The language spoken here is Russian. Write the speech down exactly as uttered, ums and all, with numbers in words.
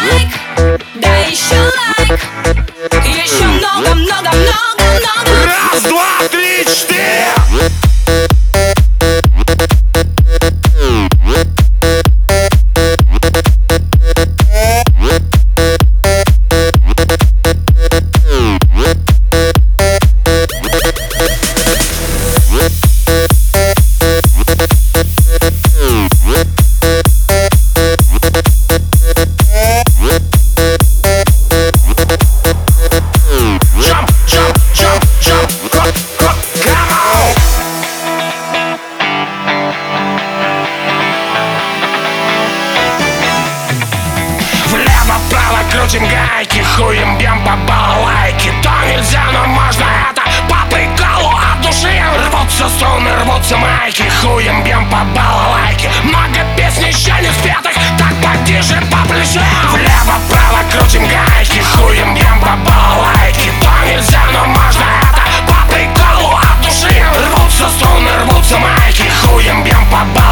лайк, да еще лайк. Еще много, много, много, много. Раз, два, три, четыре. Крутим гайки, хуем бьем по балалайке. То нельзя, но можно это по приколу от души. Рвутся струны, рвутся майки, хуем бьем по балалайке. Много песен еще не спетых, так поди же по плечу. Влево-вправо крутим гайки, хуем бьем по балалайке. То нельзя, но можно это по приколу от души. Рвутся струны, рвутся майки, хуем бьем по балалайке.